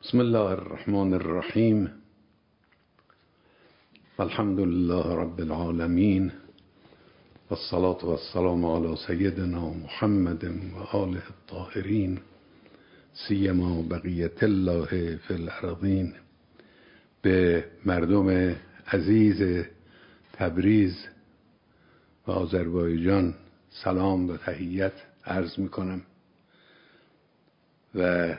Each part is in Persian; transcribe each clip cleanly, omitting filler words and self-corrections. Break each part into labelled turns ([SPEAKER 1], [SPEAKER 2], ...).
[SPEAKER 1] بسم الله الرحمن الرحیم. الحمد لله رب العالمین والصلاة والسلام علی سیدنا محمد و آله الطاهرین سیما بقیة الله فی الارضین. به مردم عزیز تبریز و آذربایجان سلام و تحیت عرض می کنم و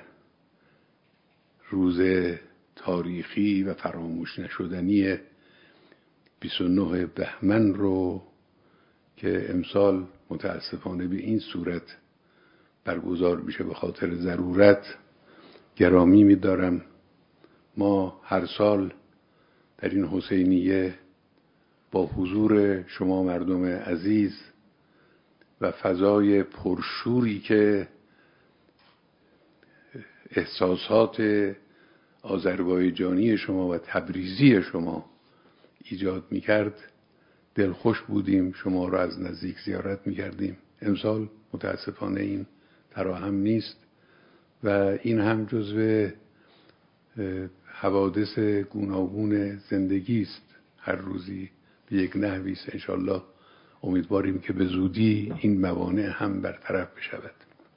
[SPEAKER 1] روز تاریخی و فراموش نشدنی 29 بهمن رو که امسال متاسفانه به این صورت برگزار میشه به خاطر ضرورت گرامی می‌دارم. ما هر سال در این حسینیه با حضور شما مردم عزیز و فضای پرشوری که احساسات آذربایجانی شما و تبریزی شما ایجاد می‌کرد دلخوش بودیم، شما را از نزدیک زیارت می‌کردیم. امسال متاسفانه این فراهم نیست و این هم جزو حوادث گوناگون زندگی است. هر روزی به یک نحوی است. انشالله امیدواریم که به زودی این موانع هم برطرف بشود.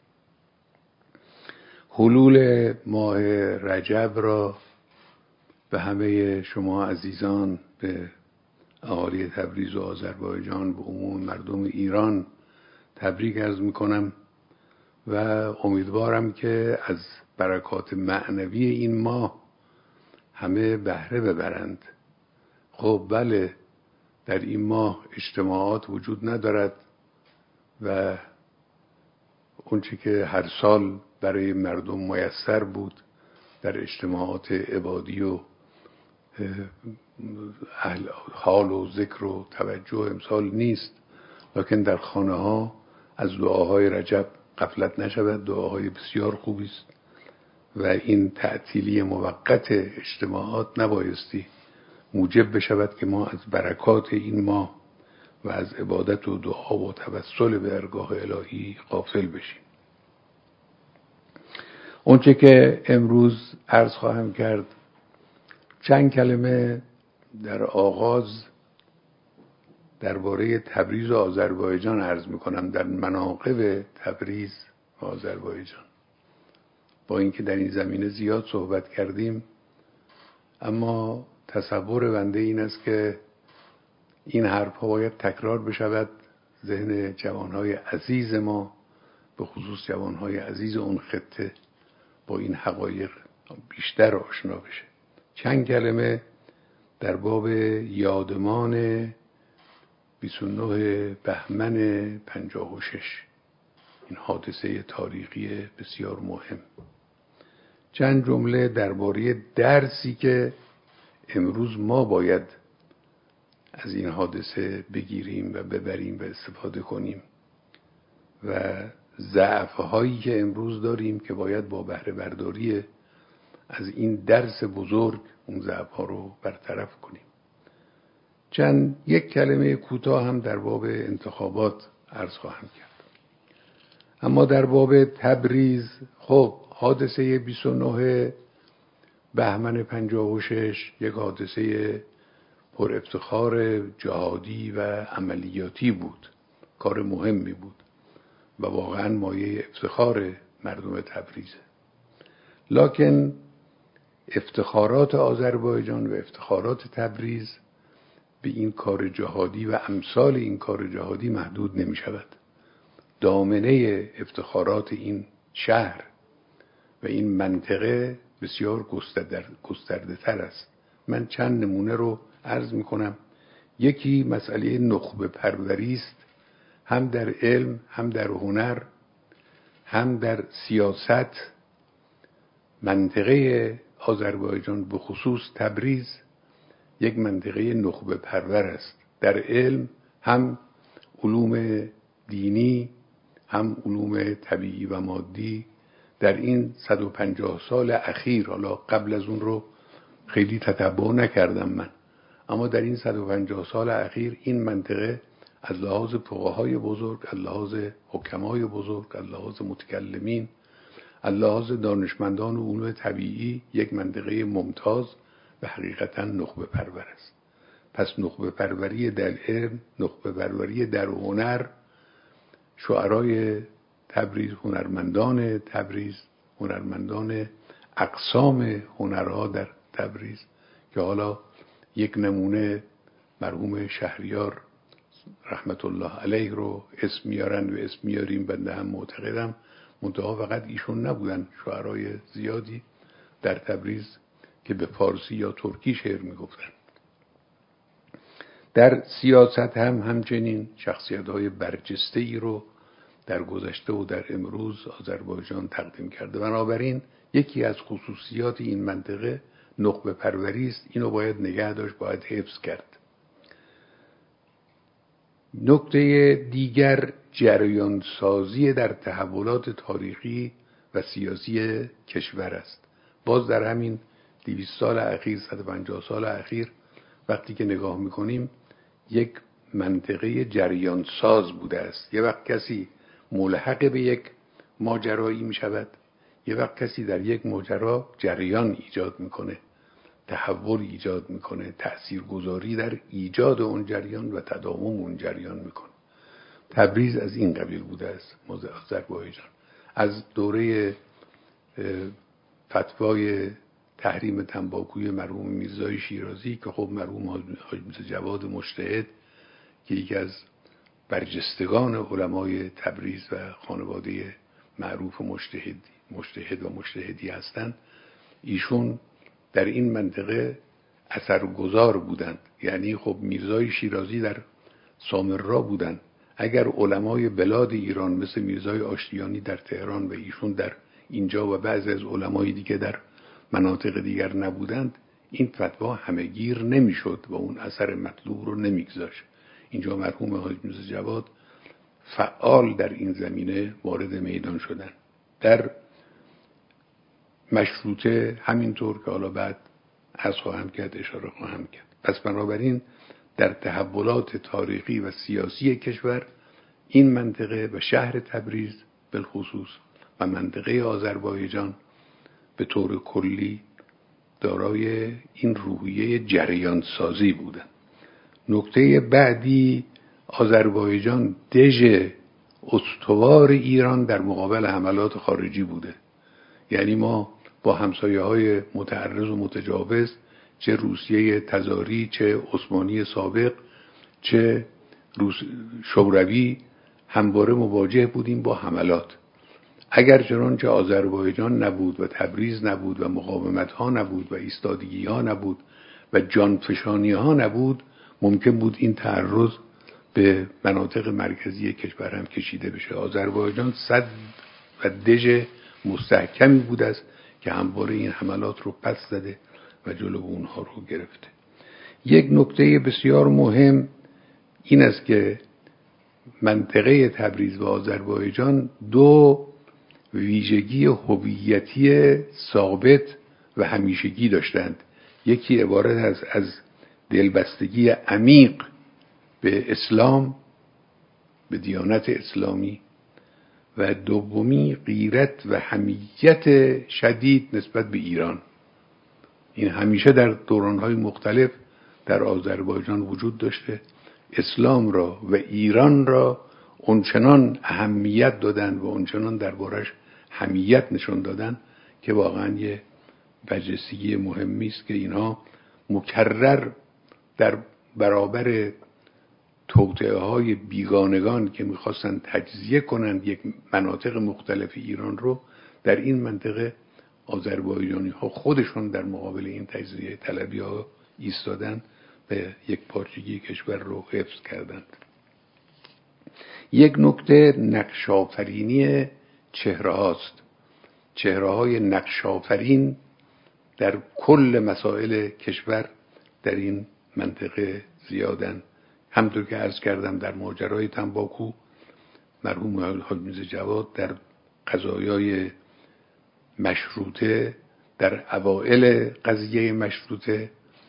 [SPEAKER 1] حلول ماه رجب را به همه شما عزیزان، به اهالی تبریز و آذربایجان، به عموم مردم ایران تبریک عرض میکنم و امیدوارم که از برکات معنوی این ماه همه بهره ببرند. خب بله، در این ماه اجتماعات وجود ندارد و اونچه که هر سال برای مردم میسر بود در اجتماعات عبادی و حال و ذکر و توجه امسال نیست، لکن در خانه ها از دعاهای رجب غفلت نشود. دعاهای بسیار خوبی است و این تعطیلی موقت اجتماعات نبایستی موجب بشود که ما از برکات این ماه و از عبادت و دعا و توسل به درگاه الهی غافل بشیم. اونچه که امروز عرض خواهم کرد چند کلمه در آغاز درباره تبریز و آذربایجان عرض میکنم، در مناقب تبریز و آذربایجان. با اینکه در این زمینه زیاد صحبت کردیم، اما تصور بنده این است که این حرفها باید تکرار بشود، ذهن جوانهای عزیز ما، به خصوص جوانهای عزیز اون خطه، با این حقایق بیشتر آشنا بشه. چند کلمه در باب یادمان 29 بهمن 56، این حادثه تاریخی بسیار مهم. چند جمله درباره درسی که امروز ما باید از این حادثه بگیریم و ببریم و استفاده کنیم و ضعف‌هایی که امروز داریم که باید با بهره برداری از این درس بزرگ اون ضعف‌ها رو برطرف کنیم. یک کلمه کوتاه هم در باب انتخابات عرض خواهم کرد. اما در باب تبریز، خب حادثه 29 بهمن 56 یک حادثه پر افتخار جهادی و عملیاتی بود، کار مهمی بود و واقعا مایه افتخار مردم تبریزه. لکن افتخارات آذربایجان و افتخارات تبریز به این کار جهادی و امثال این کار جهادی محدود نمی شود. دامنه افتخارات این شهر و این منطقه بسیار گسترده تر است. من چند نمونه رو عرض می کنم. یکی مسئله نخبه پروری است، هم در علم، هم در هنر، هم در سیاست. منطقه آذربایجان به خصوص تبریز یک منطقه نخبه پرور است. در علم هم علوم دینی، هم علوم طبیعی و مادی. در این 150 سال اخیر، حالا قبل از اون رو خیلی تتبع نکردم من، اما در این 150 سال اخیر این منطقه از لحاظ فقهای بزرگ، از لحاظ حکمای بزرگ، از لحاظ متکلمین، از لحاظ دانشمندان و علوم طبیعی یک منطقه ممتاز و حقیقتا نخبه پرور است. پس نخبه پروری در علم، نخبه پروری در هنر، شعرای تبریز، هنرمندان تبریز، هنرمندان اقسام هنرها در تبریز که حالا یک نمونه مرحوم شهریار رحمت الله علیه رو اسم میارن و اسم میاریم، بنده هم معتقدم منتها فقط ایشون نبودن، شعرای زیادی در تبریز که به فارسی یا ترکی شعر میگفتن. در سیاست هم همچنین شخصیت‌های برجسته‌ای رو در گذشته و در امروز آذربایجان تقدیم کرده. بنابراین یکی از خصوصیات این منطقه نخبه پروری است. اینو باید نگه داشت، باید حفظ کرد. نکته دیگر جریان سازی در تحولات تاریخی و سیاسی کشور است. باز در همین 200 سال اخیر، 150 سال اخیر وقتی که نگاه میکنیم یک منطقه جریان ساز بوده است. یه وقت کسی ملحق به یک ماجرایی می شود، یه وقت کسی در یک ماجرا جریان ایجاد میکنه، تحول ایجاد میکنه، تأثیرگذاری در ایجاد اون جریان و تداوم اون جریان میکنه. تبریز از این قبیل بوده است. آذربایجان از دوره فتوای تحریم تنباکوی مرحوم میرزای شیرازی که خب مرحوم حاج میرزا جواد مجتهد که یکی از برجستگان علمای تبریز و خانواده معروف مجتهد و مجتهدی هستند، ایشون در این منطقه اثرگذار بودند. یعنی خب میرزای شیرازی در سامرا بودند، اگر علمای بلاد ایران مثل میرزای آشتیانی در تهران و ایشون در اینجا و بعضی از علمای دیگه در مناطق دیگر نبودند، این فتوا همهگیر نمیشد و اون اثر مطلوب رو نمیگذاشت. اینجا مرحوم حاج میرزا جواد فعال در این زمینه وارد میدان شدن. در مشروطه همینطور که حالا بعد از خواهم کرد، اشاره خواهم کرد. پس بنابراین در تحولات تاریخی و سیاسی کشور این منطقه و شهر تبریز بالخصوص و منطقه آذربایجان به طور کلی دارای این روحیه جریان سازی بودند. نکته بعدی، آذربایجان دژ استوار ایران در مقابل حملات خارجی بوده. یعنی ما با همسایه‌های متعرض و متجاوز، چه روسیه تزاری، چه عثمانی سابق، چه شوروی، همواره مواجه بودیم با حملات. اگر چنانچه آذربایجان نبود و تبریز نبود و مقاومت ها نبود و ایستادگی ها نبود و جانفشانی ها نبود، ممکن بود این تعرض به مناطق مرکزی کشور هم کشیده بشه. آذربایجان صد و دژ مستحکمی بود است که همواره این حملات رو پس زده و جلو اونها رو گرفته. یک نکته بسیار مهم این است که منطقه تبریز و آذربایجان دو ویژگی هویتی ثابت و همیشگی داشتند. یکی عبارت است از دلبستگی عمیق به اسلام، به دیانت اسلامی، و دومی غیرت و حمیت شدید نسبت به ایران. این همیشه در دورانهای مختلف در آذربایجان وجود داشته. اسلام را و ایران را اونچنان اهمیت دادن و اونچنان دربارش حمیت نشون دادن که واقعا یه برجستگی مهمی است که اینها مکرر در برابر توطئه‌های بیگانگان که می‌خواستن تجزیه کنند یک مناطق مختلف ایران رو، در این منطقه آذربایجانی‌ها خودشون در مقابل این تجزیه طلبی‌ها ایستادن، به یک پارچگی کشور رو حفظ کردند. یک نکته نقش‌آفرینی چهره‌هاست. چهره‌های نقش‌آفرین در کل مسائل کشور در این منطقه زیادن. همونطور که عرض کردم در ماجرای تنباکو مرحوم حاج میرزا جواد در قضایای مشروطه، در اوائل قضیه مشروطه،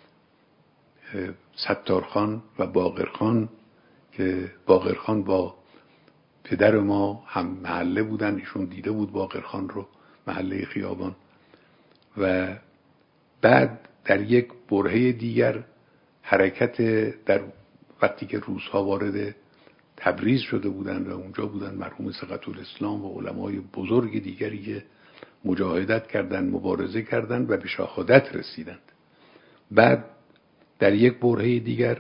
[SPEAKER 1] ستارخان و باقرخان که باقرخان با پدر ما هم محله بودن، ایشون دیده بود باقرخان رو محله خیابان. و بعد در یک برهه دیگر حرکت در وقتی که روس‌ها وارد تبریز شده بودند و اونجا بودند مرحوم ثقة الاسلام و علمای بزرگ دیگری که مجاهدت کردند، مبارزه کردند و به شهادت رسیدند. بعد در یک برهه دیگر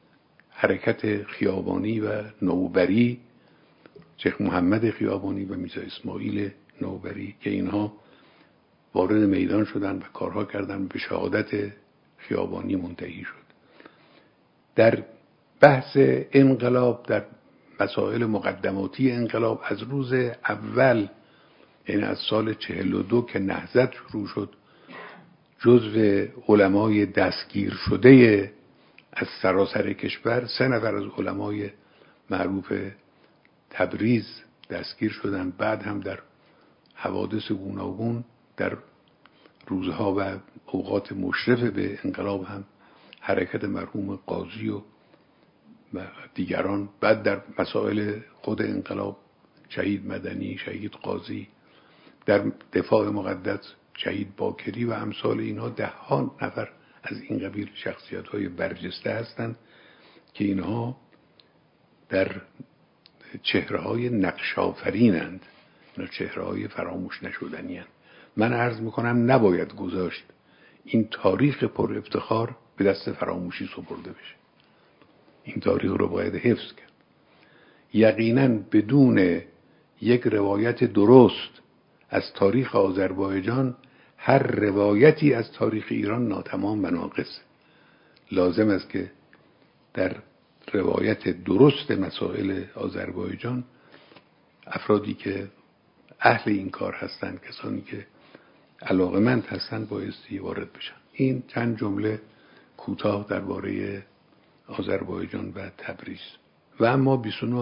[SPEAKER 1] حرکت خیابانی و نوبری، شیخ محمد خیابانی و میرزا اسماعیل نوبری که اینها وارد میدان شدند و کارها کردند و به شهادت خیابانی منتهی شد. در بحث انقلاب، در مسائل مقدماتی انقلاب، از روز اول یعنی از سال 42 که نهضت شروع شد، جزو علمای دستگیر شده از سراسر کشور 3 نفر از علمای معروف تبریز دستگیر شدند. بعد هم در حوادث گوناگون در روزها و اوقات مشرف به انقلاب هم حرکت مرحوم قاضی و دیگران، بعد در مسائل خود انقلاب شهید مدنی، شهید قاضی، در دفاع مقدس شهید باکری و امثال اینها 10 نفر از این قبیل شخصیت‌های برجسته هستند که اینها در چهره‌های نقش‌آفرینند، اینا چهره‌های فراموش نشدنی‌اند. من عرض می‌کنم نباید گذاشت این تاریخ پر افتخار به دست فراموشی سپرده بشه. این تاریخ رو باید حفظ کرد. یقیناً بدون یک روایت درست از تاریخ آذربایجان هر روایتی از تاریخ ایران ناتمام و ناقص. لازم است که در روایت درست مسائل آذربایجان افرادی که اهل این کار هستند، کسانی که علاقمند هستند، بایستی وارد بشن. این چند جمله کوتاه درباره آذربایجان و تبریز. و اما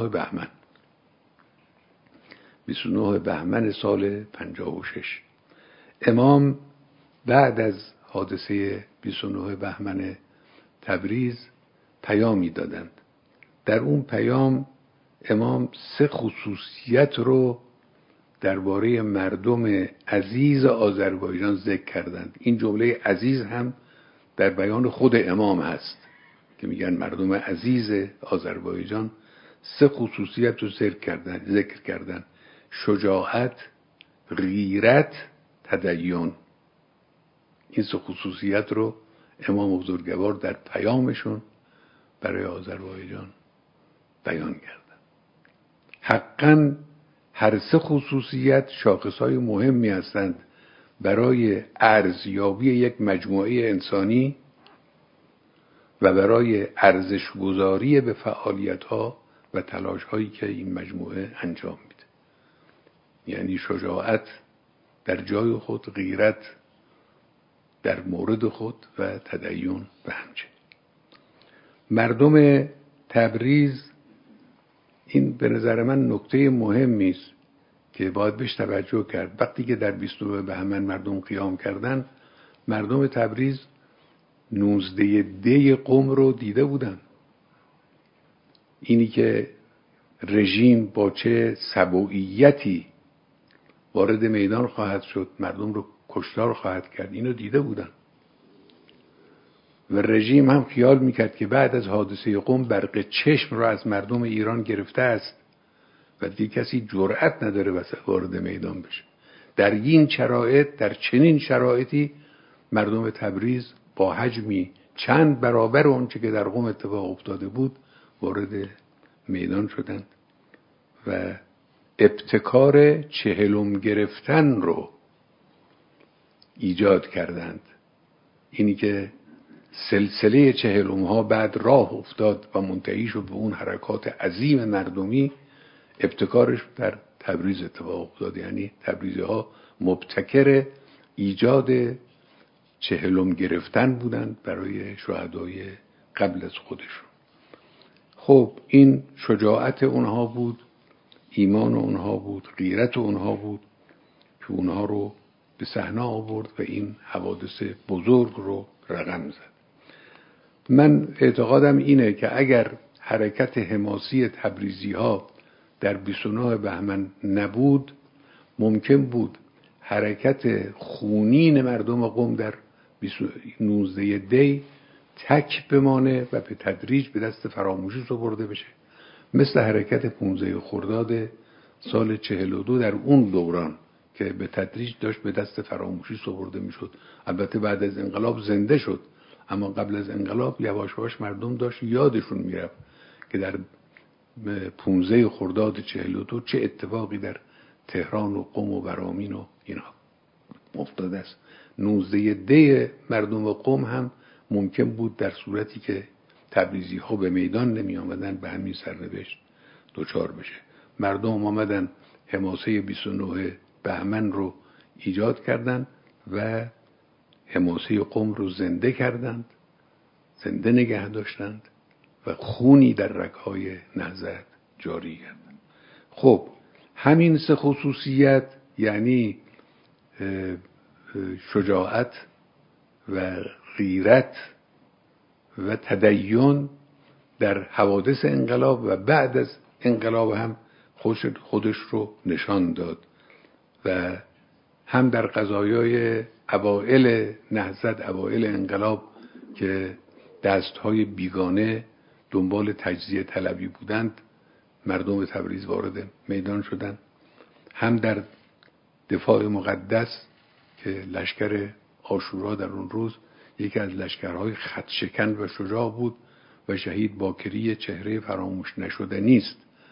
[SPEAKER 1] 29 بهمن سال 56 امام بعد از حادثه 29 بهمن تبریز پیامی دادند. در اون پیام امام 3 خصوصیت رو درباره مردم عزیز آذربایجان ذکر کردند. این جمله عزیز هم در بیان خود امام هست که میگن مردم عزیز آذربایجان 3 خصوصیت رو ذکر کردند: شجاعت، غیرت، تدین. این 3 خصوصیت رو امام بزرگوار در پیامشون برای آذربایجان بیان کردند. حقاً هر 3 خصوصیت شاخصهای مهمی هستند برای ارزیابی یک مجموعه انسانی و برای ارزش‌گذاری به فعالیت‌ها و تلاش‌هایی که این مجموعه انجام میده. یعنی شجاعت در جای خود، غیرت در مورد خود و تدین و همچنین. مردم تبریز، این به نظر من نکته مهمی است که باید بهش توجه کرد. وقتی که در 29 بهمن مردم قیام کردن، مردم تبریز 19 دی قم رو دیده بودن. اینی که رژیم با چه سبوعیتی وارد میدان خواهد شد، مردم رو کشتار خواهد کرد، اینو دیده بودن. و رژیم هم خیال میکرد که بعد از حادثه قم برق چشم رو از مردم ایران گرفته است و دیگه کسی جرأت نداره وارد میدان بشه. در این شرایط، در چنین شرایطی مردم تبریز با حجمی چند برابر اونچه که در قم اتفاق افتاده بود وارد میدان شدند و ابتکار 40 گرفتن رو ایجاد کردند. اینی که سلسله 40 بعد راه افتاد و منتهی شد به اون حرکات عظیم مردمی، ابتکارش در تبریز اتفاق افتاد. یعنی تبریزی ها مبتکر ایجاد 40 گرفتن بودند برای شهدای قبل از خودشون. خب این شجاعت اونها بود، ایمان اونها بود، غیرت اونها بود که اونها رو به صحنه آورد و این حوادث بزرگ رو رقم زد. من اعتقادم اینه که اگر حرکت حماسی تبریزی ها در 29 بهمن نبود، ممکن بود حرکت خونین مردم قم در 19 دی تک بمانه و به تدریج به دست فراموشی سپرده بشه، مثل حرکت 15 خرداد سال 42 در اون دوران که به تدریج داشت به دست فراموشی سپرده میشد. البته بعد از انقلاب زنده شد، اما قبل از انقلاب یواش یواش مردم داشت یادشون میرفت که در 15 خرداد 42 چه اتفاقی در تهران و قم و برامین و اینا افتاده است. 19 دی مردم قم هم ممکن بود در صورتی که تبریزی ها به میدان نمی آمدن به همین سرنوشت دچار بشه. مردم آمدن حماسه 29 بهمن رو ایجاد کردند و حماسه قم رو زنده کردند، زنده نگه داشتند و خونی در رگ‌های نهضت جاری کردند. خب همین سه خصوصیت، یعنی شجاعت و غیرت و تدین، در حوادث انقلاب و بعد از انقلاب هم خودش رو نشان داد و هم در قضایای اوائل نهضت، اوائل انقلاب که دستهای بیگانه دنبال تجزیه طلبی بودند، مردم تبریز وارد میدان شدند، هم در دفاع مقدس که لشکر عاشورا در اون روز یکی از لشکرهای خط شکن و شجاع بود و شهید باکری چهره فراموش نشده نیست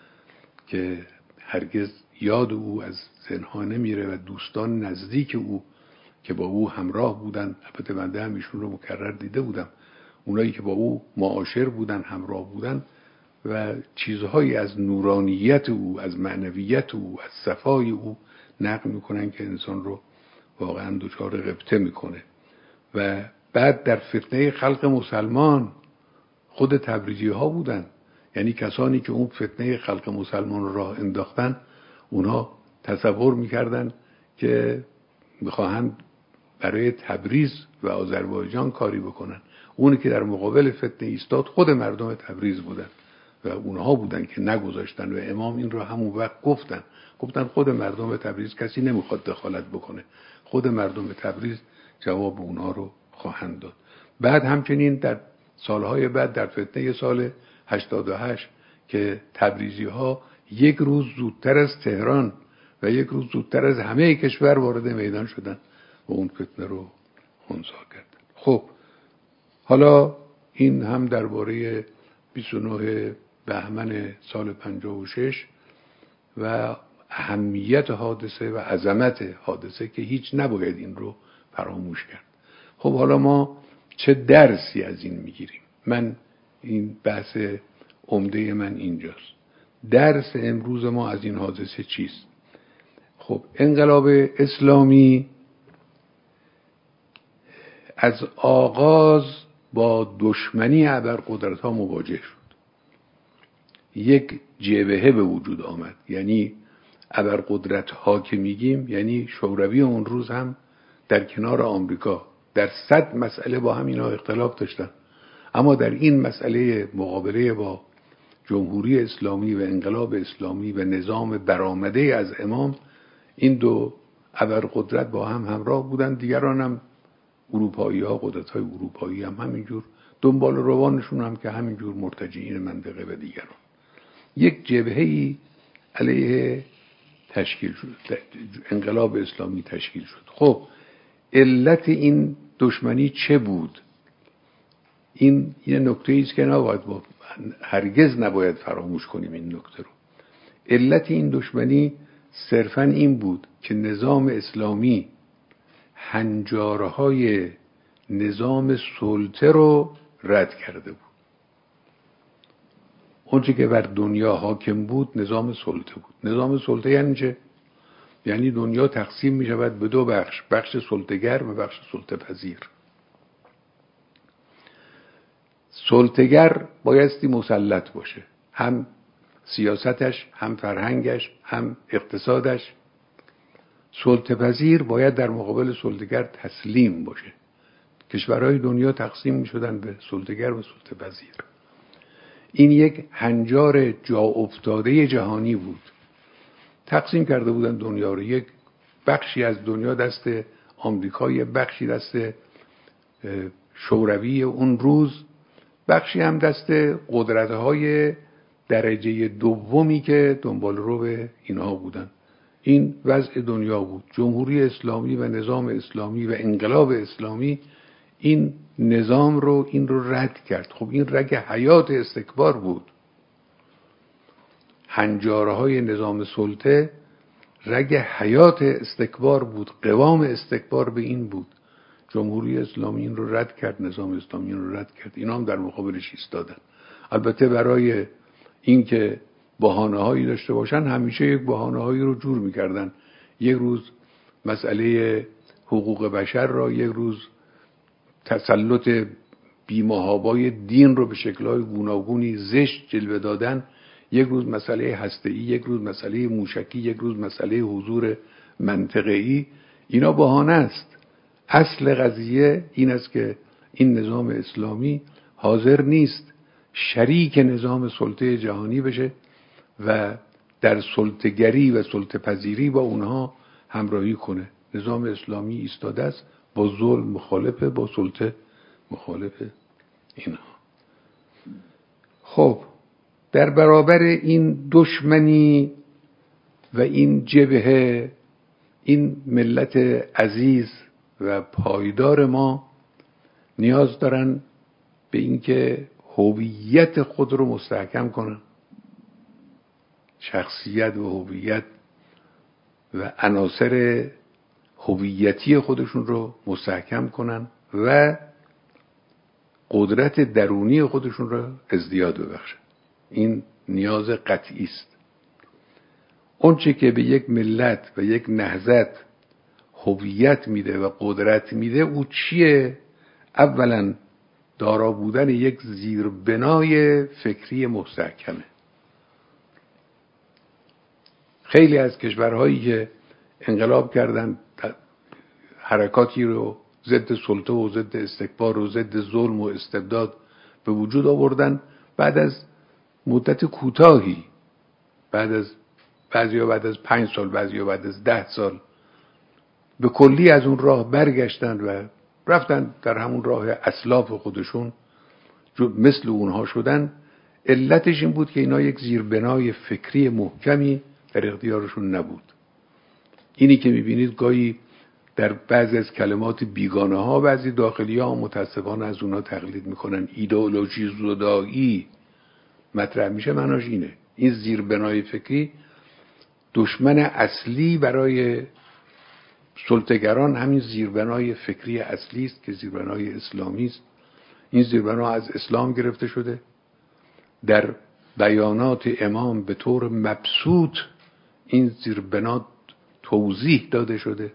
[SPEAKER 1] که هرگز یاد او از ذهن‌ها نمیره و دوستان نزدیک او که با او همراه بودن، البته بنده هم ایشون رو مکرر دیده بودم، اونایی که با او معاشر بودن، همراه بودن و چیزهایی از نورانیت او، از معنویت او، از صفای او نقل میکنن که انسان رو واقعا دچار غبطه میکنه. و بعد در فتنه خلق مسلمان خود تبریزی ها بودن، یعنی کسانی که اون فتنه خلق مسلمان رو راه انداختن، اونا تصور میکردن که میخواهند برای تبریز و آذربایجان کاری بکنن. اونی که در مقابل فتنه ایستاد خود مردم تبریز بودن و اونها بودن که نگذاشتن و امام این رو همون وقت گفتن خود مردم تبریز، کسی نمیخواد دخالت بکنه، خود مردم تبریز جواب اونها رو خواهند داد. بعد همچنین در سالهای بعد در فتنه سال 88 که تبریزی ها یک روز زودتر از تهران و یک روز زودتر از همه کشور وارد میدان شدن و اون فتنه رو خنثی کردن. خب حالا این هم درباره 29 بهمن سال 56 و اهمیت حادثه و عظمت حادثه که هیچ نباید این رو فراموش کرد. خب حالا ما چه درسی از این میگیریم؟ من این بحث عمده من اینجاست. درس امروز ما از این حادثه چیست؟ خب انقلاب اسلامی از آغاز با دشمنی ابرقدرت‌ها مواجه شد. یک جبهه به وجود آمد، یعنی ابرقدرت‌ها که میگیم یعنی شوروی اون روز هم در کنار آمریکا در 100 مسئله با هم اینا اختلاف داشتن، اما در این مسئله مقابله با جمهوری اسلامی و انقلاب اسلامی و نظام برآمده از امام، این دو ابرقدرت با هم همراه بودن. دیگران هم اروپایی‌ها، قدرت‌های اروپایی هم همینجور دنبال روانشون هم که همینجور مرتجعین منطقه و دیگران. یک جبهه‌ای علیه تشکیل شد، انقلاب اسلامی تشکیل شد. خب علت این دشمنی چه بود؟ این یه نکته‌ای است که هرگز نباید فراموش کنیم این نکته رو. علت این دشمنی صرفاً این بود که نظام اسلامی هنجارهای نظام سلطه رو رد کرده بود. اونچه که بر دنیا حاکم بود نظام سلطه بود. نظام سلطه یعنی چه؟ یعنی دنیا تقسیم می شود به دو بخش، بخش سلطه‌گر و بخش سلطه پذیر. سلطه‌گر بایستی مسلط باشه، هم سیاستش، هم فرهنگش، هم اقتصادش. سلطه پذیر باید در مقابل سلطه‌گر تسلیم باشه. کشورهای دنیا تقسیم می شدن به سلطه‌گر و سلطه پذیر. این یک هنجار جا افتاده جهانی بود. تقسیم کرده بودن دنیا رو، یک بخشی از دنیا دست آمریکا، یه بخشی دست شوروی اون روز، بخشی هم دست قدرت‌های درجه دومی که دنبال رو به اینها بودن. این وضع دنیا بود. جمهوری اسلامی و نظام اسلامی و انقلاب اسلامی این نظام رو رد کرد. خب این رگ حیات استکبار بود. هنجارهای نظام سلطه رگ حیات استکبار بود. قوام استکبار به این بود. جمهوری اسلامی این رو رد کرد، نظام اسلامی این رو رد کرد. اینا هم در مقابلش ایستادن. البته برای اینکه بهانه‌هایی داشته باشن همیشه یک بهانه‌هایی رو جور می‌کردن. یک روز مسئله حقوق بشر را، یک روز تسلط بی‌محابای دین رو به شکل‌های گوناگونی زشت جلوه دادن، یک روز مسئله هسته‌ای، یک روز مسئله موشکی، یک روز مسئله حضور منطقه‌ای. اینا بهانه است. اصل قضیه این است که این نظام اسلامی حاضر نیست شریک نظام سلطه جهانی بشه و در سلطه‌گری و سلطه‌پذیری با اونها همراهی کنه. نظام اسلامی ایستاده است، با ظلم مخالفه، با سلطه مخالفه. اینها. خب در برابر این دشمنی و این جبهه، این ملت عزیز و پایدار ما نیاز دارن به اینکه هویت خود رو مستحکم کنن، شخصیت و هویت و عناصر هویتی خودشون رو مستحکم کنن و قدرت درونی خودشون رو ازدیاد ببخشن. این نیاز قطعی است. اون چه که به یک ملت و یک نهضت هویت میده و قدرت میده، او چیه؟ اولا دارا بودن یک زیربنای فکری مستحکمه. خیلی از کشورهایی که انقلاب کردن، حرکاتی رو ضد سلطه و ضد استکبار و ضد ظلم و استبداد به وجود آوردن، بعد از مدت کوتاهی، بعضیا بعد از 5 سال، بعضیا بعد از 10 سال به کلی از اون راه برگشتن و رفتن در همون راه اسلاف خودشون، مثل اونها شدن. علتش این بود که اینا یک زیربنای فکری محکمی در اختیارشون نبود. اینی که میبینید گاهی در بعضی از کلمات بیگانه ها بعضی داخلی ها متاسفانه از اونها تقلید میکنن. ایدئولوژی زدایی مطرح میشه، معناش اینه. این زیربنای فکری دشمن اصلی برای سلطه‌گران همین زیربنای فکری اصلی است که زیربنای اسلامی است. این زیربنا از اسلام گرفته شده. در بیانات امام به طور مبسوط این زیربنا توضیح داده شده.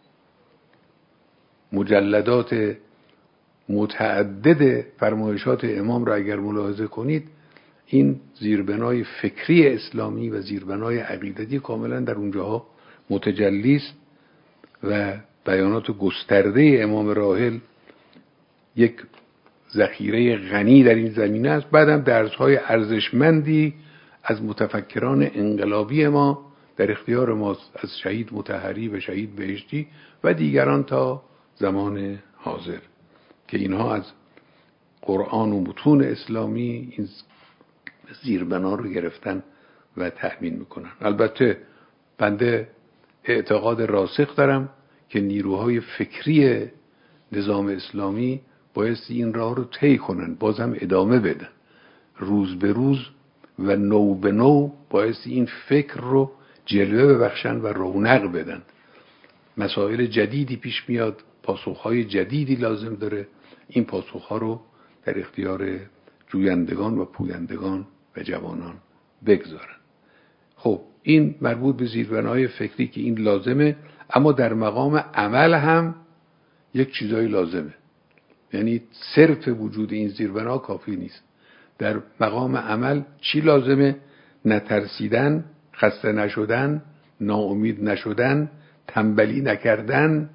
[SPEAKER 1] مجلدات متعدد فرمایشات امام را اگر ملاحظه کنید، این زیربنای فکری اسلامی و زیربنای عقیدتی کاملا در اونجاها متجلی است و بیانات گسترده امام راحل یک ذخیره غنی در این زمینه است. بعدم درس‌های ارزشمندی از متفکران انقلابی ما در اختیار ماست، از شهید مطهری و شهید بهشتی و دیگران تا زمان حاضر، که اینها از قرآن و متون اسلامی این زیربنا رو گرفتن و تأمین میکنن. البته بنده اعتقاد راسخ دارم که نیروهای فکری نظام اسلامی بایستی این راه رو طی کنن، بازم ادامه بدن، روز به روز و نو به نو بایستی این فکر رو جلوه ببخشن و رونق بدن. مسائل جدیدی پیش میاد، پاسخهای جدیدی لازم داره. این پاسخها رو در اختیار جویندگان و پویندگان و جوانان بگذارن. خب این مربوط به زیربنای فکری که این لازمه، اما در مقام عمل هم یک چیزایی لازمه. یعنی صرف وجود این زیربنا کافی نیست. در مقام عمل چی لازمه؟ نترسیدن، خسته نشدن، ناامید نشدن، تنبلی نکردن،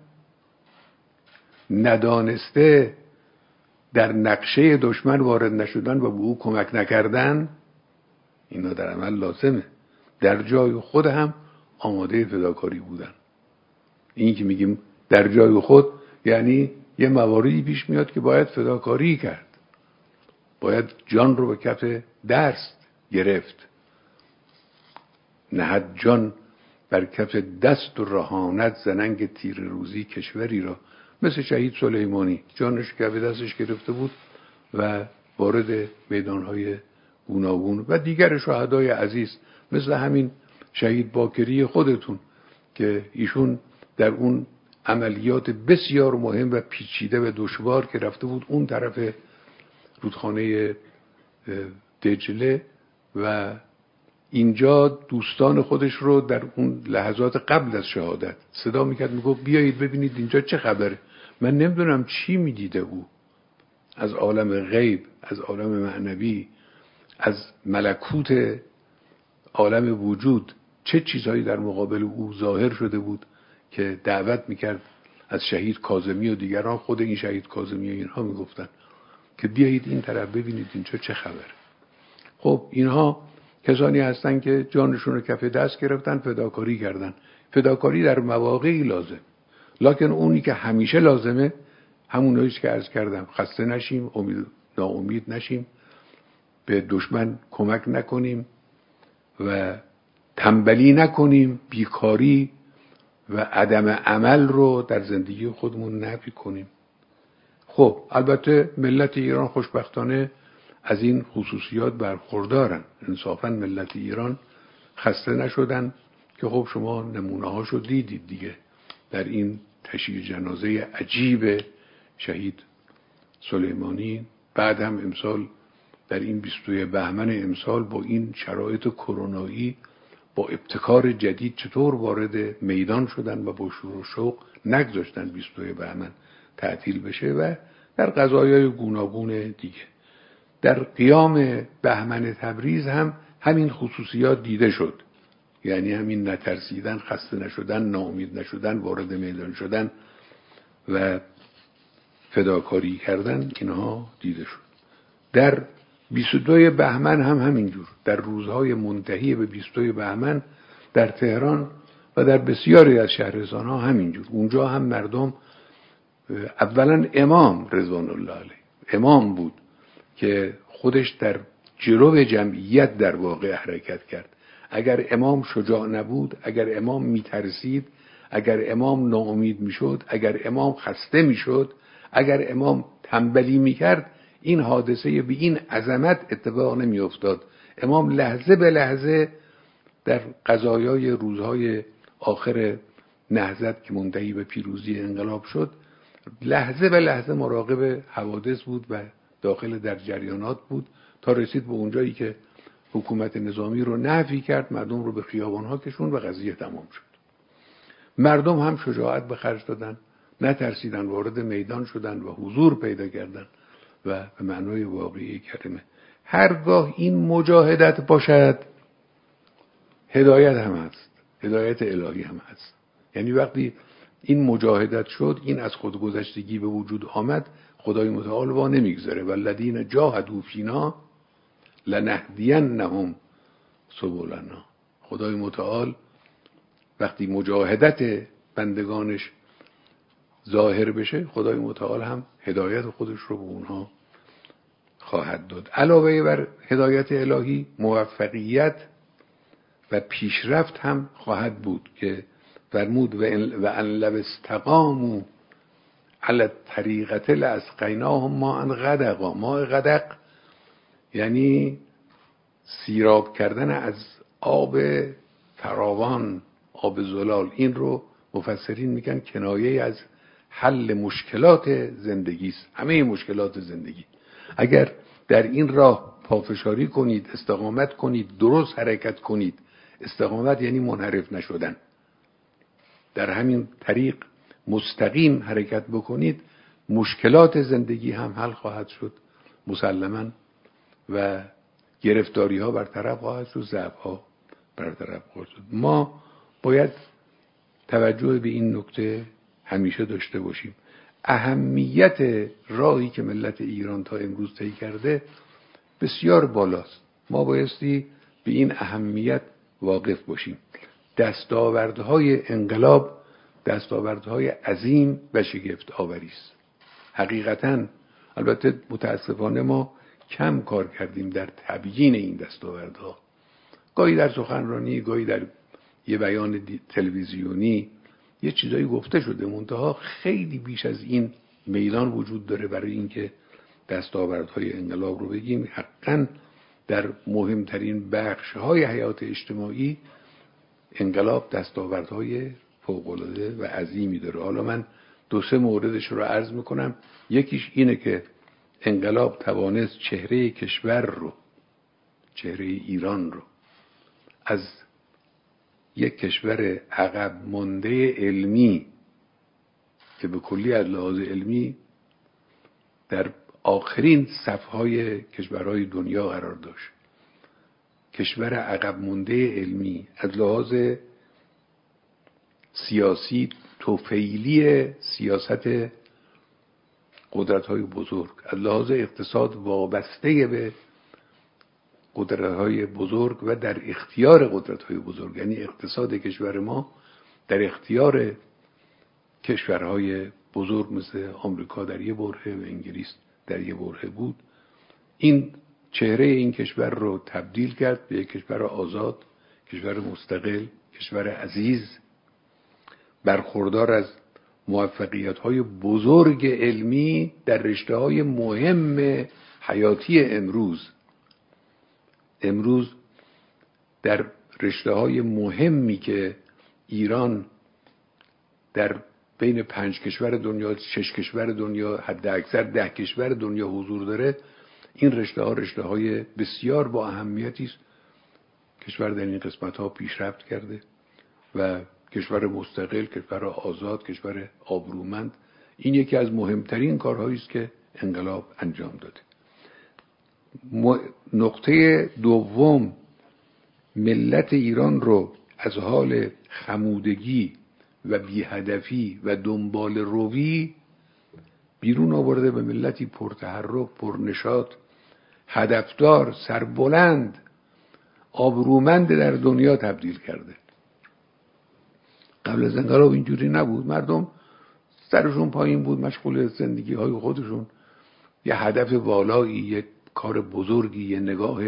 [SPEAKER 1] ندانسته در نقشه دشمن وارد نشدن و به او کمک نکردن. اینا در عمل لازمه. در جای خود هم آماده فداکاری بودن. این که میگیم در جای خود یعنی یه مواردی پیش میاد که باید فداکاری کرد، باید جان رو به کف دست گرفت، نهد جان بر کف دست و رهاند زننگ تیر روزی کشوری را. مثل شهید سلیمانی جانش کف دستش گرفته بود و وارد میدانهای گوناگون و دیگر شهدای عزیز مثل همین شهید باکری خودتون که ایشون در اون عملیات بسیار مهم و پیچیده و دشوار که رفته بود اون طرف رودخانه دجله و اینجا دوستان خودش رو در اون لحظات قبل از شهادت صدا میکرد، میگفت بیایید ببینید اینجا چه خبره. من نمیدونم چی میدیده او از عالم غیب، از عالم معنوی، از ملکوت عالم وجود، چه چیزهایی در مقابل او ظاهر شده بود که دعوت میکرد از شهید کاظمی و دیگران. خود این شهید کاظمی و اینها میگفتن که بیایید این طرف ببینید اینجا چه خبره. خب اینها کسانی هستن که جانشون رو کف دست گرفتن، فداکاری کردن. فداکاری در مواقعی لازم، لکن اونی که همیشه لازمه هموناییست که عرض کردم، خسته نشیم، ناامید نشیم، به دشمن کمک نکنیم و تنبلی نکنیم، بیکاری و عدم عمل رو در زندگی خودمون نفی کنیم. خب البته ملت ایران خوشبختانه از این خصوصیات برخوردارن، انصافا ملت ایران خسته نشدن که خب شما نمونه هاشو دیدید دیگه در این تشییع جنازه عجیب شهید سلیمانی. بعد هم امسال در این 22 بهمن امسال با این شرایط کرونایی با ابتکار جدید چطور وارد میدان شدن و با شور و شوق نگذاشتن 22 بهمن تعطیل بشه و در قضایای گوناگون دیگه. در قیام بهمن تبریز هم همین خصوصیات دیده شد، یعنی همین نترسیدن، خسته نشدن، ناامید نشدن، وارد میدان شدن و فداکاری کردن، اینها دیده شد. در 22 بهمن هم همینجور، در روزهای منتهی به 22 بهمن در تهران و در بسیاری از شهرستان‌ها همینجور. اونجا هم مردم، اولا امام رضوان الله علیه امام بود که خودش در جلو جمعیت در واقع حرکت کرد. اگر امام شجاع نبود، اگر امام میترسید، اگر امام ناامید میشد، اگر امام خسته میشد، اگر امام تنبلی میکرد، این حادثه به این عظمت اتفاق نمیافتاد. امام لحظه به لحظه در قضایای روزهای آخر نهضت که منتهی به پیروزی انقلاب شد، لحظه به لحظه مراقب حوادث بود و داخل در جریانات بود تا رسید به اونجایی که حکومت نظامی رو نفی کرد، مردم رو به خیابان‌ها کشوند و قضیه تمام شد. مردم هم شجاعت به خرج دادن، نترسیدن، وارد میدان شدن و حضور پیدا کردن و به معنای واقعی کلمه. هرگاه این مجاهدت باشد، هدایت هم هست، هدایت الهی هم هست. یعنی وقتی این مجاهدت شد، این از خودگذشتگی به وجود آمد، خدای متعال وا نمیگذاره. والذین جاهدوا فینا لنهدینهم سبلنا. خدای متعال وقتی مجاهدت بندگانش ظاهر بشه، خدای متعال هم هدایت خودش رو به اونها خواهد داد. علاوه بر هدایت الهی، موفقیت و پیشرفت هم خواهد بود که فرمود و ان لو استقاموا علی الطریقة لاسقیناهم ماء غدقا. ماء غدق یعنی سیراب کردن از آب فراوان، آب زلال. این رو مفسرین میگن کنایه از حل مشکلات زندگی است، همه مشکلات زندگی. اگر در این راه پافشاری کنید، استقامت کنید، درست حرکت کنید، استقامت یعنی منحرف نشدن، در همین طریق مستقیم حرکت بکنید، مشکلات زندگی هم حل خواهد شد مسلماً و گرفتاری ها برطرف خواهد شد، ضعف ها برطرف خواهد شد. ما باید توجه به این نکته همیشه داشته باشیم. اهمیت راهی که ملت ایران تا امروز طی کرده بسیار بالاست. ما بایستی به این اهمیت واقف باشیم. دستاوردهای انقلاب دستاوردهای عظیم و شگفت آوری است. حقیقتاً البته متاسفانه ما کم کار کردیم در تبیین این دستاوردها. گاهی در سخنرانی، گاهی در یه بیان تلویزیونی یه چیزایی گفته شده، منتها خیلی بیش از این میدان وجود داره برای اینکه دستاوردهای انقلاب رو بگیم. حقاً در مهمترین بخش‌های حیات اجتماعی انقلاب دستاوردهای فوق‌العاده و عظیمی داره. حالا من 2-3 موردش رو عرض میکنم. یکیش اینه که انقلاب توانست چهره کشور رو، چهره ایران رو، از یک کشور عقب مانده علمی که به کلی از لحاظ علمی در آخرین صفهای کشورهای دنیا قرار داشت، کشور عقب مانده علمی از لحاظ سیاسی، طفیلی سیاست قدرت‌های بزرگ، از لحاظ اقتصاد وابسته به قدرت‌های بزرگ و در اختیار قدرت‌های بزرگ، یعنی اقتصاد کشور ما در اختیار کشورهای بزرگ مثل آمریکا در یه برهه و انگلیس در یه برهه بود. این چهره این کشور رو تبدیل کرد به یک کشور آزاد، کشور مستقل، کشور عزیز، برخوردار از موفقیت‌های بزرگ علمی در رشته‌های مهم حیاتی امروز در رشته‌های مهمی که ایران در بین 5 کشور دنیا، 6 کشور دنیا، حد اکثر 10 کشور دنیا حضور داره، این رشته‌های بسیار با اهمیتی است. کشور در این قسمت‌ها پیشرفت کرده و کشور مستقل، کشور آزاد، کشور آبرومند. این یکی از مهمترین کارهایی است که انقلاب انجام داده. نقطه دوم، ملت ایران رو از حال خمودگی و بی‌هدفی و دنبال روی بیرون آورده، به ملتی پرتحرک، پرنشاط، هدفدار، سربلند، آبرومند در دنیا تبدیل کرده. قبل از انقلاب اینجوری نبود. مردم سرشون پایین بود، مشغول زندگی های خودشون، یه هدف والایی، یه کار بزرگی، یه نگاه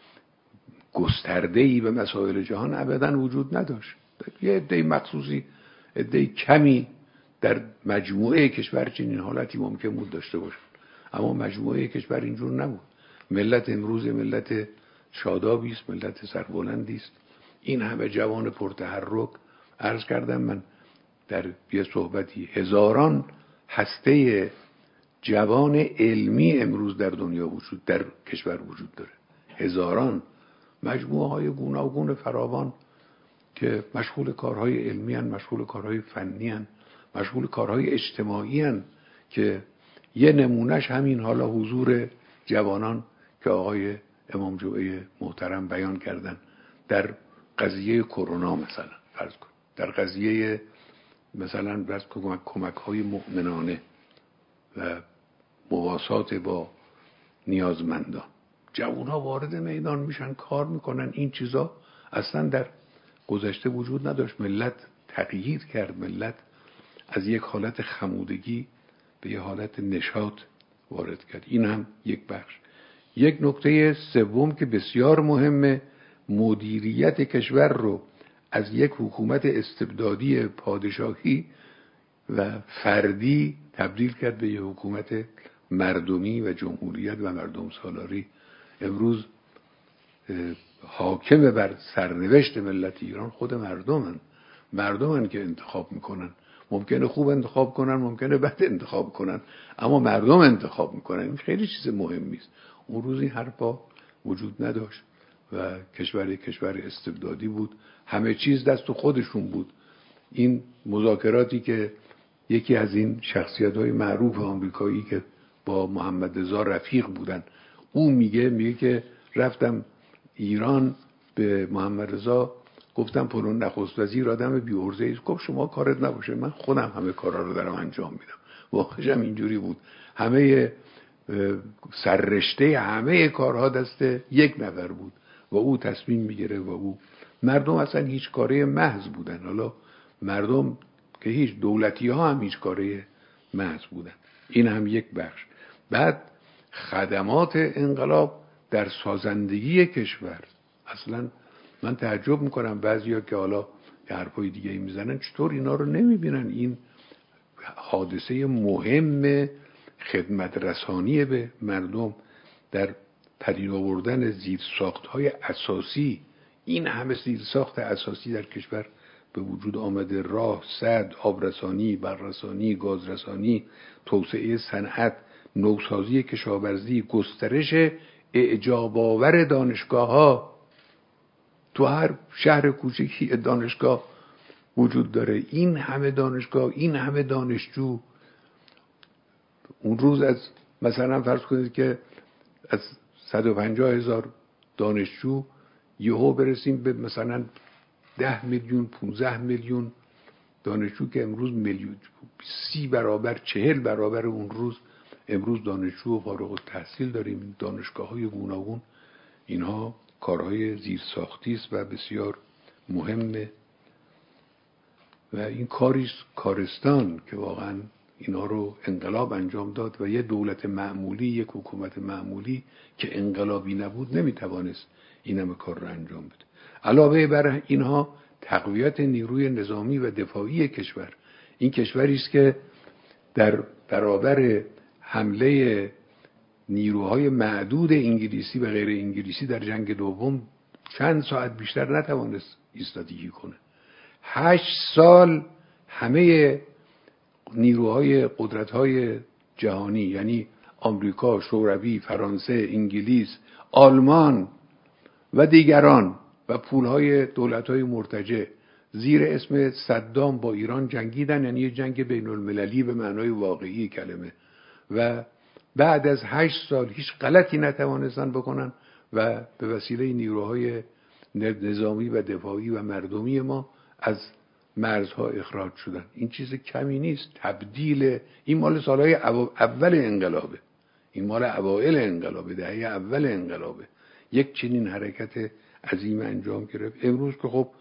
[SPEAKER 1] گسترده‌ای به مسائل جهان ابداً وجود نداشت. یه عده مخصوصی، عده کمی در مجموعه کشور چنین حالتی ممکن بود داشته باشن، اما مجموعه کشور اینجور نبود. ملت امروز ملت شادابی است، ملت سربلندی است. این همه جوان پرتحرک، عرض کردم من در یه صحبتی، هزاران هسته جوان علمی امروز در دنیا در کشور وجود داره. هزاران مجموعه های گوناگون فراوان که مشغول کارهای علمی هن، مشغول کارهای فنی هن، مشغول کارهای اجتماعی هن، که یه نمونهش همین حالا حضور جوانان که آقای امام جمعه محترم بیان کردن در قضیه کرونا، مثلا فرض کن، در قضیه مثلا بس کمک های مؤمنانه و مواسات با نیازمندان، جوانها وارد میدان میشن، کار میکنن. این چیزا اصلا در گذشته وجود نداشت. ملت تغییر کرد، ملت از یک حالت خمودگی به یک حالت نشاط وارد کرد. این هم یک بخش. یک نکته سوم که بسیار مهمه، مدیریت کشور رو از یک حکومت استبدادی پادشاهی و فردی تبدیل کرد به یک حکومت مردمی و جمهوریت و مردم سالاری. امروز حاکم بر سرنوشت ملت ایران خود مردمن که انتخاب میکنن. ممکنه خوب انتخاب کنن، ممکنه بد انتخاب کنن، اما مردم انتخاب میکنن. این خیلی چیز مهمی است. اون روز این حرفا وجود نداشت و کشور استبدادی بود، همه چیز دست خودشون بود. این مذاکراتی که یکی از این شخصیت‌های معروف آمریکایی که با محمد رضا رفیق بودن، اون میگه که رفتم ایران، به محمد رضا گفتم پرون نخست وزیر آدم بی عرضه‌ای است. گفت شما کارت نباشه، من خودم همه کارا رو دارم انجام میدم. واقعاً هم اینجوری بود. همه سررشته همه کارها دست یک نفر بود و او تصمیم میگیره و او. مردم اصلا هیچ کاره محض بودن. حالا مردم که هیچ دولتی ها هم هیچ کاره محض بودن. این هم یک بخش. بعد خدمات انقلاب در سازندگی کشور. اصلا من تعجب میکنم بعضیا که حالا حرفای دیگه میزنن چطور اینا رو نمیبینن. این حادثه مهم خدمت رسانی به مردم در پدید آوردن زیرساخت‌های اساسی، این همه زیرساخت اساسی در کشور به وجود آمده، راه، سد، آبرسانی، برق‌رسانی، گازرسانی، توسعه صنعت، نوسازی کشاورزی، گسترش اعجاب‌آور دانشگاه‌ها. تو هر شهر کوچکی دانشگاه وجود داره. این همه دانشگاه، این همه دانشجو. اون روز از مثلا فرض کنید که از 150,000 دانشجو یهو برسیم به مثلا 10 میلیون 15 میلیون دانشجو که امروز میلیون 30 برابر 40 برابر اون روز امروز دانشجو و فارغ التحصیل داریم. دانشگاه‌های گوناگون، اینها کارهای زیرساختی است و بسیار مهمه و این کارستان که واقعا اینا رو انقلاب انجام داد و یه دولت معمولی، یک حکومت معمولی که انقلابی نبود نمیتوانست این همه کار رو انجام بده. علاوه بر اینها تقویت نیروی نظامی و دفاعی کشور. این کشوری است که در برابر حمله نیروهای معدود انگلیسی و غیر انگلیسی در جنگ دوم چند ساعت بیشتر نتوانست ایستادگی کنه. 8 سال همه نیروهای قدرت‌های جهانی، یعنی آمریکا، شوروی، فرانسه، انگلیس، آلمان و دیگران و پولهای دولت‌های مرتجع زیر اسم صدام با ایران جنگیدن، یعنی یه جنگ بین المللی به معنای واقعی کلمه، و بعد از 8 سال هیچ غلطی نتوانستن بکنن و به وسیله نیروهای نظامی و دفاعی و مردمی ما از مرزها اخراج شدن. این چیز کمی نیست. تبدیل این مال سالهای اول انقلابه، این مال اوائل انقلابه، دهه اول انقلابه. یک چنین حرکت عظیم انجام گرفت. امروز که خب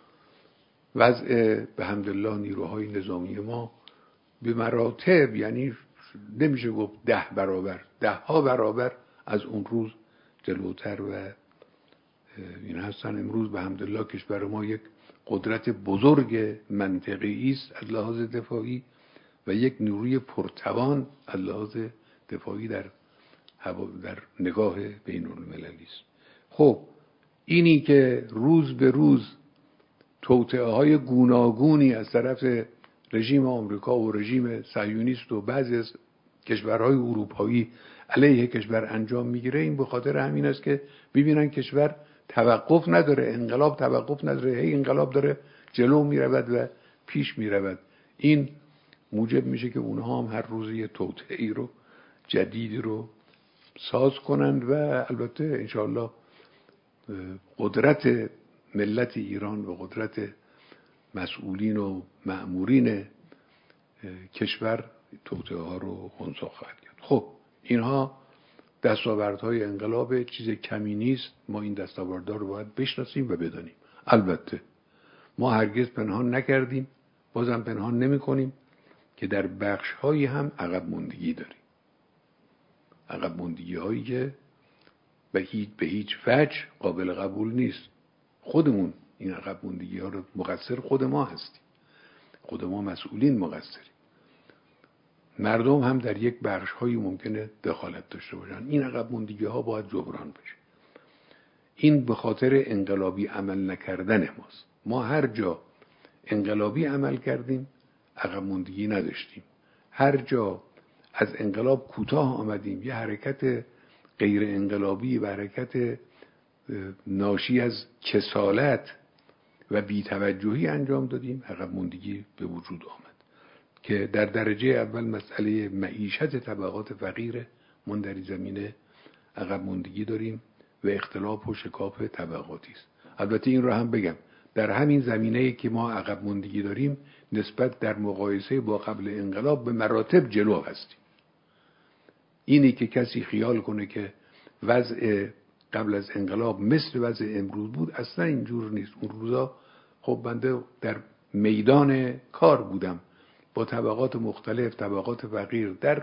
[SPEAKER 1] وضع به حمدالله نیروهای نظامی ما به مراتب، یعنی نمیشه گفت 10 برابر، 10 ها برابر از اون روز جلوتر و این هستن. امروز به حمدالله کشور ما یک قدرت بزرگ منطقه‌ای است از لحاظ دفاعی و یک نیروی پرتوان از لحاظ دفاعی در نگاه بین المللی است. خب اینی که روز به روز توطئه‌های گوناگونی از طرف رژیم آمریکا و رژیم صهیونیست و بعضی از کشورهای اروپایی علیه کشور انجام میگیره، این به خاطر همین است که ببینن کشور توقف نداره، انقلاب توقف نداره، هی انقلاب داره جلو میرود و پیش میرود. این موجب میشه که اونها هم هر روز یه توطئه‌ای رو جدیدی رو ساز کنند و البته انشاءالله قدرت ملت ایران و قدرت مسئولین و مأمورین کشور توطئه ها رو خنثی خواهد کرد. خب اینها دستاوردهای انقلاب، چیز کمی نیست. ما این دستاوردها رو باید بشناسیم و بدانیم. البته ما هرگز پنهان نکردیم، بازم پنهان نمی کنیم که در بخش هایی هم عقب ماندگی داریم. عقب ماندگی هایی که به هیچ وجه قابل قبول نیست. خودمون این عقب ماندگی ها رو مقصر خود ما هستیم. خود ما مسئولین مقصریم. مردم هم در یک بخش هایی ممکنه دخالت داشته باشن. این عقب ماندگی ها باید جبران بشه. این به خاطر انقلابی عمل نکردن ماست. ما هر جا انقلابی عمل کردیم عقب ماندگی نداشتیم. هر جا از انقلاب کوتاه آمدیم، یه حرکت غیر انقلابی و حرکت ناشی از کسالت و بی‌توجهی انجام دادیم، عقب ماندگی به وجود آمد که در درجه اول مسئله معیشت طبقات فقیره. ما در این زمینه عقب ماندگی داریم و اختلاف و شکاف طبقاتی است. البته این رو هم بگم، در همین زمینه‌ای که ما عقب ماندگی داریم نسبت در مقایسه با قبل انقلاب به مراتب جلو هستیم. اینی که کسی خیال کنه که وضع قبل از انقلاب مثل وضع امروز بود، اصلا اینجور نیست. اون روزا خب بنده در میدان کار بودم با طبقات مختلف، طبقات فقیر در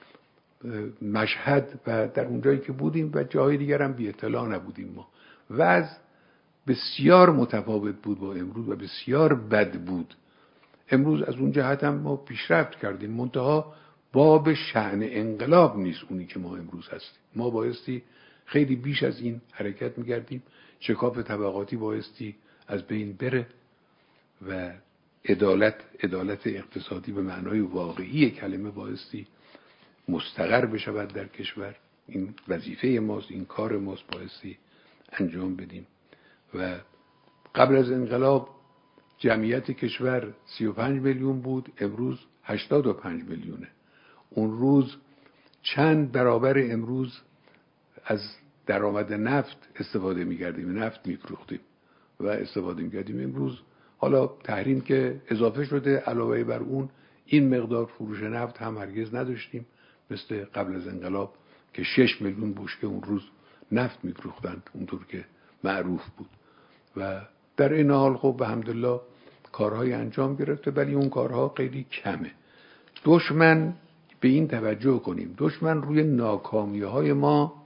[SPEAKER 1] مشهد و در اونجایی که بودیم و جاهای دیگر هم بی اطلاع نبودیم. ما وضع بسیار متفاوت بود با امروز و بسیار بد بود. امروز از اون جهت هم ما پیشرفت کردیم، منتها باب شأن انقلاب نیست اونی که ما امروز هستیم. ما بایستی خیلی بیش از این حرکت می‌کردیم. شکاف طبقاتی بایستی از بین بره و عدالت اقتصادی به معنای واقعی کلمه بایستی مستقر بشود در کشور. این وظیفه ماست، این کار ماست، بایستی انجام بدیم. و قبل از انقلاب جمعیت کشور 35 میلیون بود، امروز 85 میلیونه. اون روز چند برابر امروز از درآمد نفت استفاده می‌کردیم، نفت می‌فروختیم و استفاده می‌کردیم. امروز حالا تحریم که اضافه شده، علاوه بر اون این مقدار فروش نفت هم هرگز نداشتیم مثل قبل از انقلاب که 6 میلیون بشکه اون روز نفت می‌فروختند اونطور که معروف بود. و در این حال خب الحمدلله کارهای انجام گرفته، ولی اون کارها خیلی کمه. دشمن به این توجه کنیم، دشمن روی ناکامی‌های ما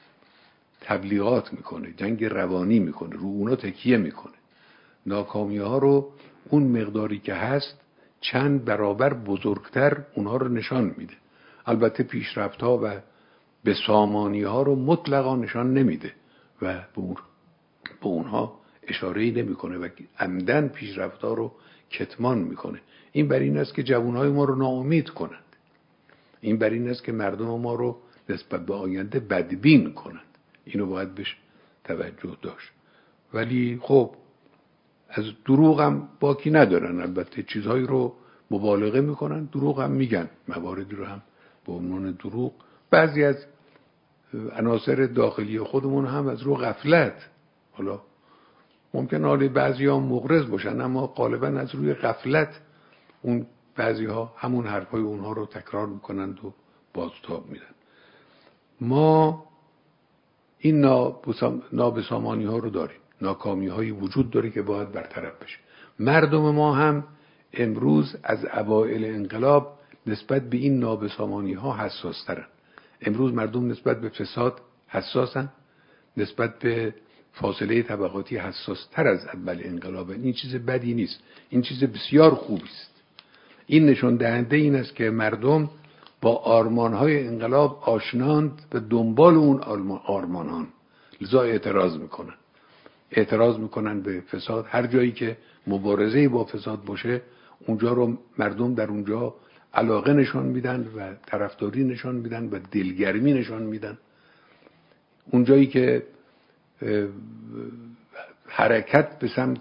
[SPEAKER 1] تبلیغات میکنه، جنگ روانی میکنه، رو اونا تکیه میکنه. ناکامی‌ها رو اون مقداری که هست چند برابر بزرگتر اونها رو نشان میده. البته پیشرفت‌ها و بسامانی‌ها رو مطلقا نشان نمیده و به اونها اشاره‌ای نمیکنه و عمدن پیشرفت‌ها رو کتمان میکنه. این بر این است که جوانهای ما رو ناامید کنند، این بر این است که مردم ما رو نسبت به آینده بدبین کنند. اینو باید بهش توجه داشت. ولی خب از دروغ هم باکی ندارن، البته چیزهایی رو مبالغه میکنن، دروغ هم میگن، مواردی رو هم به عنوان دروغ. بعضی از عناصر داخلی خودمون هم از رو غفلت، حالا ممکن حالی بعضی ها مغرض باشن اما غالبا از روی غفلت اون بعضی ها همون حرفای اونها رو تکرار میکنند و بازتاب میدن. ما این نابسامانی ها رو داریم، ناکامی هایی وجود داره که باید برطرف بشه. مردم ما هم امروز از اوایل انقلاب نسبت به این نابسامانی ها حساس ترن. امروز مردم نسبت به فساد حساسن، نسبت به فاصله طبقاتی حساس تر از اول انقلاب. این چیز بدی نیست، این چیز بسیار خوبی است. این نشون دهنده این است که مردم با آرمان‌های انقلاب آشناند و دنبال اون آرمانان، لذا اعتراض میکنن به فساد. هر جایی که مبارزه با فساد باشه اونجا رو مردم در اونجا علاقه نشان میدن و طرفداری نشان میدن و دلگرمی نشان میدن. اونجایی که حرکت به سمت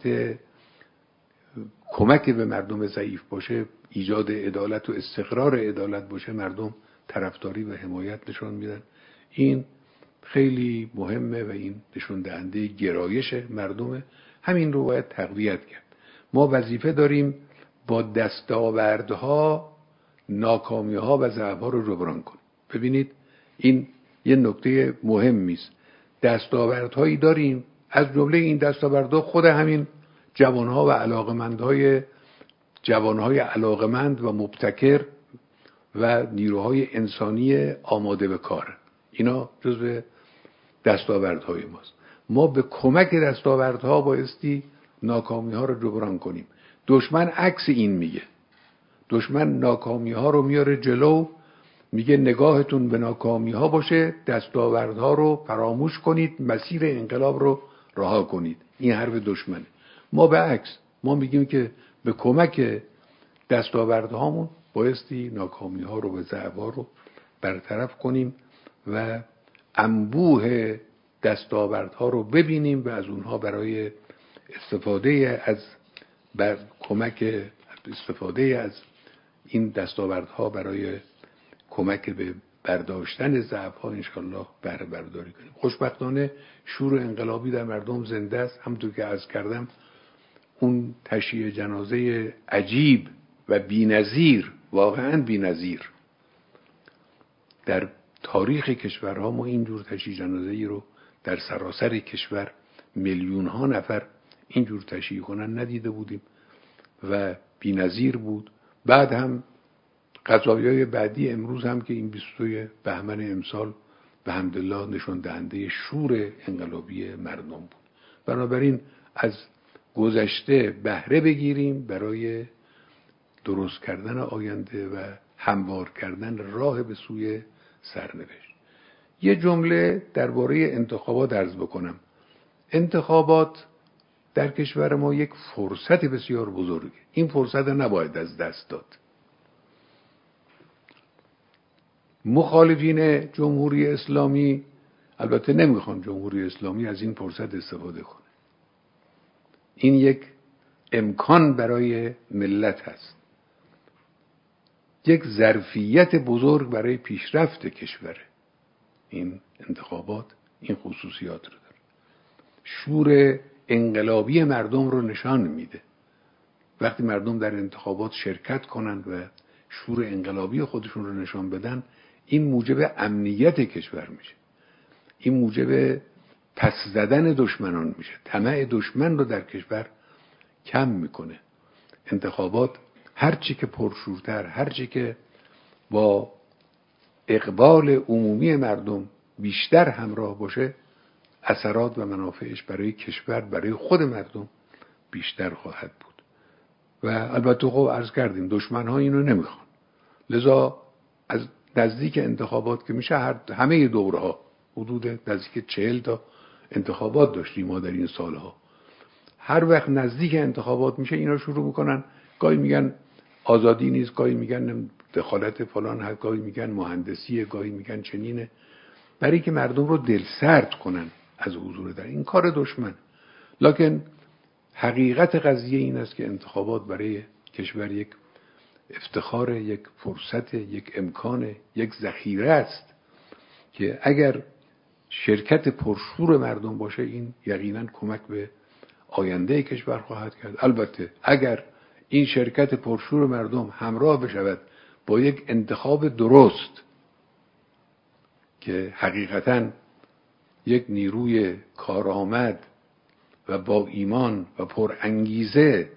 [SPEAKER 1] کمک به مردم ضعیف باشه، ایجاد عدالت و استقرار عدالت باشه، مردم طرفداری و حمایت نشان میدن. این خیلی مهمه و این نشون دهنده گرایش مردمه. همین رو باید تقویت کرد. ما وظیفه داریم با دستاوردها ناکامی‌ها و ضعف‌ها رو جبران کنیم. ببینید این یه نکته مهمی است. دستاوردهایی داریم، از جمله این دستاوردها خود همین جوانها و جوانهای علاقمند و مبتکر و نیروهای انسانی آماده به کار. اینا جزو دستاوردهای ماست. ما به کمک دستاوردها بایستی ناکامی‌ها رو جبران کنیم. دشمن عکس این میگه. دشمن ناکامی‌ها رو میاره جلو، میگه نگاهتون به ناکامی‌ها باشه، دستاوردها رو فراموش کنید، مسیر انقلاب رو رها کنید. این حرف دشمنه. ما به عکس، ما میگیم که به کمک دستاوردهامون بایستی ناکامی‌ها رو و ضعف‌ها رو برطرف کنیم و انبوه دستاوردها رو ببینیم و از اونها برای استفاده از این دستاوردها برای کمک به برداشتن ضعف‌ها انشاءالله بهره برداری کنیم. خوشبختانه شور انقلابی در مردم زنده است. همونطور که عرض کردم اون تشییع جنازه عجیب و بی‌نظیر، واقعاً بی‌نظیر، در تاریخ کشورها ما اینجور تشییع جنازه‌ای رو در سراسر کشور میلیون ها نفر اینجور تشییع کنن ندیده بودیم و بی‌نظیر بود. بعد هم قضایای بعدی امروز هم که این 22 بهمن امسال به حمدالله نشان دهنده شور انقلابی مردم بود. بنابراین از گذشته بهره بگیریم برای درست کردن آینده و هموار کردن راه به سوی سرنوشت. یه جمله درباره انتخابات عرض بکنم. انتخابات در کشور ما یک فرصت بسیار بزرگه. این فرصت نباید از دست داد. مخالفین جمهوری اسلامی البته نمیخوان جمهوری اسلامی از این فرصت استفاده کنه. این یک امکان برای ملت هست، یک ظرفیت بزرگ برای پیشرفت کشوره. این انتخابات این خصوصیات رو داره. شور انقلابی مردم رو نشان میده. وقتی مردم در انتخابات شرکت کنند و شور انقلابی خودشون رو نشان بدن، این موجب امنیت کشور میشه. این موجب پس زدن دشمنان میشه. طمع دشمن رو در کشور کم میکنه. انتخابات هرچی که پرشورتر، هرچی که با اقبال عمومی مردم بیشتر همراه باشه، اثرات و منافعش برای کشور، برای خود مردم بیشتر خواهد بود. و البته خب عرض کردیم دشمن ها اینو نمیخوان. لذا از نزدیک انتخابات که میشه همه دوره ها حدود نزدیک 40 تا انتخابات داشتیم ما در این سالها. هر وقت نزدیک انتخابات میشه اینا شروع میکنن، گاهی میگن آزادی نیست، گاهی میگن دخالت فلان هست، گاهی میگن مهندسیه، گاهی میگن چنینه، برای که مردم رو دلسرد کنن از حضور در این کار دشمن. لکن حقیقت قضیه این است که انتخابات برای کشور یک افتخار، یک فرصت، یک امکان، یک ذخیره است که اگر شرکت پرشور مردم باشه این یقینا کمک به آینده کشور خواهد کرد. البته اگر این شرکت پرشور مردم همراه بشود با یک انتخاب درست که حقیقتاً یک نیروی کارآمد و با ایمان و پر انگیزه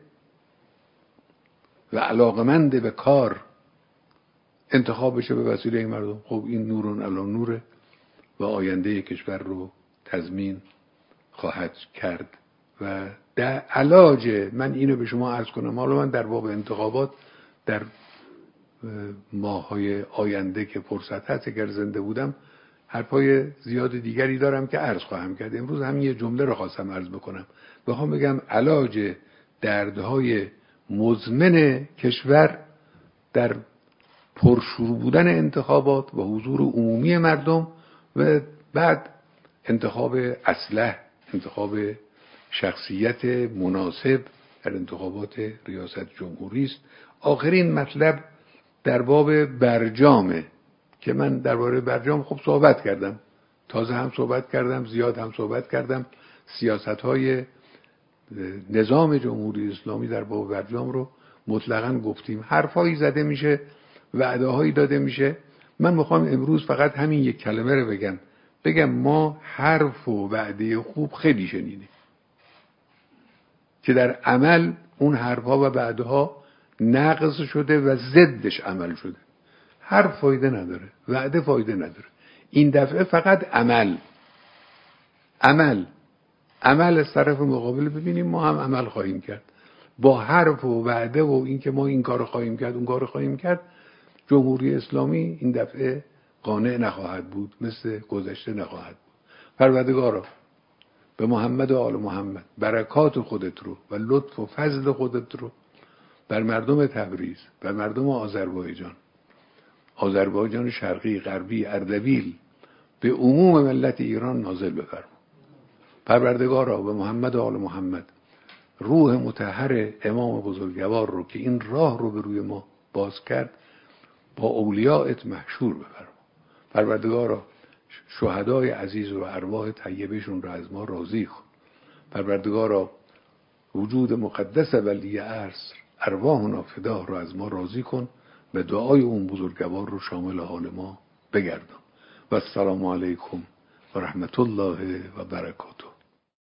[SPEAKER 1] و علاقمند به کار انتخاب بشه به وسیله مردم، خب این نورون علی نوره و آینده کشور رو تضمین خواهد کرد. و در علاج من اینو به شما عرض کنم، حالا من در باب انتخابات در ماه‌های آینده که فرصت هست اگر زنده بودم حرفای زیاد دیگری دارم که عرض خواهم کرد. امروز هم یه جمله رو خواستم عرض بکنم. بخوام بگم علاج دردهای مزمن کشور در پرشور بودن انتخابات و حضور عمومی مردم و بعد انتخاب اصلح، انتخاب شخصیت مناسب در انتخابات ریاست جمهوری است. آخرین مطلب در باب برجامه که من درباره برجام خب صحبت کردم، تازه هم صحبت کردم، زیاد هم صحبت کردم. سیاست‌های نظام جمهوری اسلامی در باب برجام رو مطلقاً گفتیم. حرفایی زده میشه، وعده‌هایی داده میشه. من میخوام امروز فقط همین یک کلمه رو بگم ما حرف و وعده خوب خیلی شنیدیم که در عمل اون حرفها و وعده‌ها نقض شده و ضدش عمل شده. حرف فایده نداره، وعده فایده نداره. این دفعه فقط عمل از طرف مقابل ببینیم. ما هم عمل خواهیم کرد با حرف و وعده و این که ما این کار خواهیم کرد اون کار خواهیم کرد. جمهوری اسلامی این دفعه قانع نخواهد بود، مثل گذشته نخواهد بود. پروردگارا به محمد و آل محمد برکات خودت رو و لطف و فضل خودت رو بر مردم تبریز، بر مردم آذربایجان شرقی، غربی، اردبیل، به عموم ملت ایران نازل بفرما. پروردگارا به محمد و آل محمد روح مطهر امام بزرگوار رو که این راه رو به روی ما باز کرد با اولیاءت محشور بفرما. پروردگارا شهدای عزیز و ارواح طیبشون رو از ما راضی کن. پروردگارا وجود مقدس ولی ارث ارواحنا فداه رو از ما راضی کن و دعای اون بزرگوار رو شامل حال ما بگردان. و السلام علیکم و رحمت الله و برکاته.